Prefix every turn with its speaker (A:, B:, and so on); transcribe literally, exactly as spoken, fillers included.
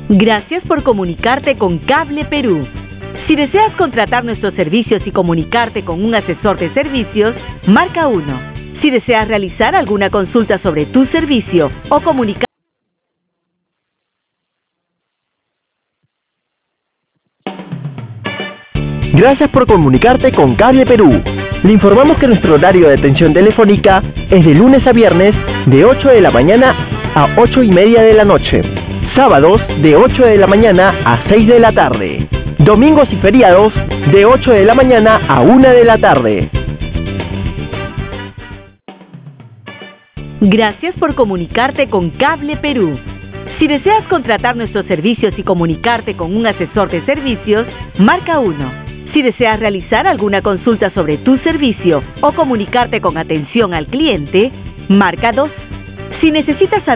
A: Gracias por comunicarte con Cable Perú. Si deseas contratar nuestros servicios y comunicarte con un asesor de servicios, marca uno. Si deseas realizar alguna consulta sobre tu servicio o comunicar...
B: Gracias por comunicarte con Cable Perú. Le informamos que nuestro horario de atención telefónica es de lunes a viernes de ocho de la mañana a ocho y media de la noche. Sábados de ocho de la mañana a seis de la tarde. Domingos y feriados de ocho de la mañana a una de la tarde.
A: Gracias por comunicarte con Cable Perú. Si deseas contratar nuestros servicios y comunicarte con un asesor de servicios, marca uno. Si deseas realizar alguna consulta sobre tu servicio o comunicarte con atención al cliente, marca dos. Si necesitas saber